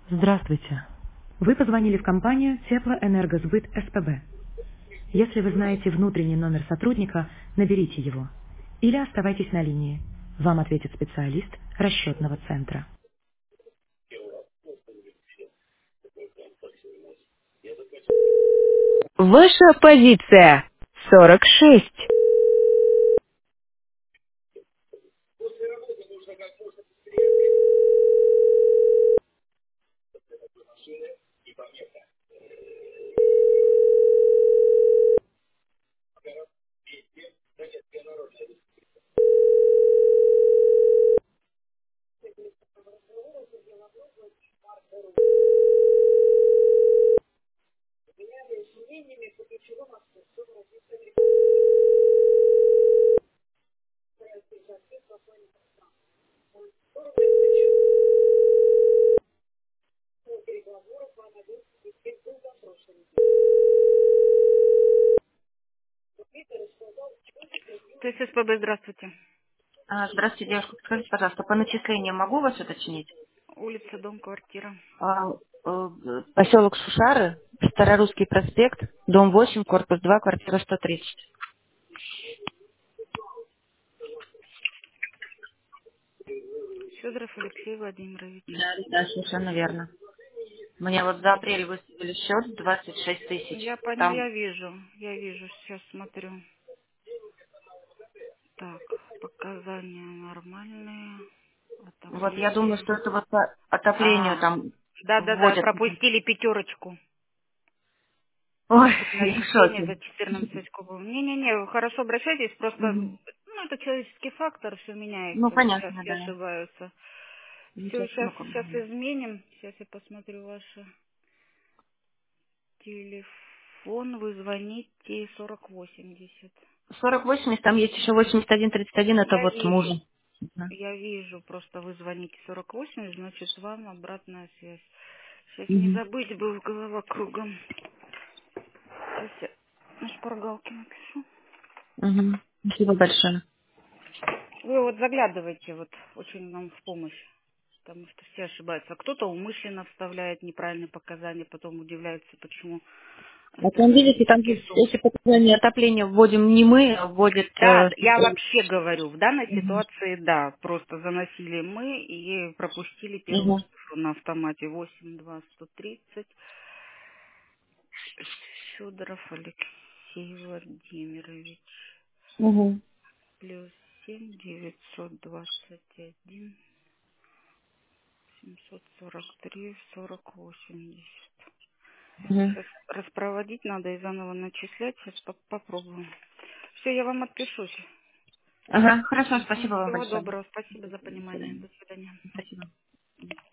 Здравствуйте. Вы позвонили в компанию Теплоэнергосбыт СПБ. Если вы знаете внутренний номер сотрудника, наберите его. Или оставайтесь на линии. Вам ответит специалист расчетного центра. Ваша позиция 46. То есть СПБ, здравствуйте. Здравствуйте, девушка. Скажите, пожалуйста, по начислению могу вас уточнить? Улица, дом, квартира. Поселок Шушары, Старорусский проспект, дом 8, корпус 2, квартира 130. Федоров Алексей Владимирович. Да, да, совершенно верно. Мне вот за апрель выставили счет 26 тысяч. Там, Я вижу, сейчас смотрю. Так, показания нормальные. вот я думаю, Отопление. что это вот по отоплению А, там да-да-да, вводят. пропустили пятерочку. Ой, я в Начисление шоке. за 14 кубов. Не-не-не, вы хорошо обращайтесь, просто, Мгм. это человеческий фактор, все Ну, меняется, сейчас понятно, все да. ошибаются. Все, Ничего сейчас смысла. изменим. Сейчас я посмотрю ваше телефон. Вы звоните 4080. 40-80, там есть еще 81-31, это Я вот вижу. мужа. Да. Я вижу, просто вы звоните 48, значит, вам обратная связь. Сейчас не Мгм. забыть бы, голова кругом. Сейчас я на шпаргалке напишу. Мгм. Спасибо большое. Вы вот заглядывайте, вот очень нам в помощь, потому что все ошибаются. А кто-то умышленно вставляет неправильные показания, потом удивляется, почему А там, видите, там же такие суммы. эти показания отопления вводим не мы, а вводит Да, я специалист. вообще говорю, в данной Мгм. ситуации, да, просто заносили мы и пропустили первую Мгм. цифру на автомате 82130. Федоров Алексей Владимирович. Мгм. Плюс 7 921 743 4080. Мгм. Сейчас распроводить надо и заново начислять. Сейчас попробуем. Все, я вам отпишусь. Ага, хорошо, Мгм. спасибо вам Всего большое. доброго. Спасибо за До понимание. свидания. До свидания. Спасибо.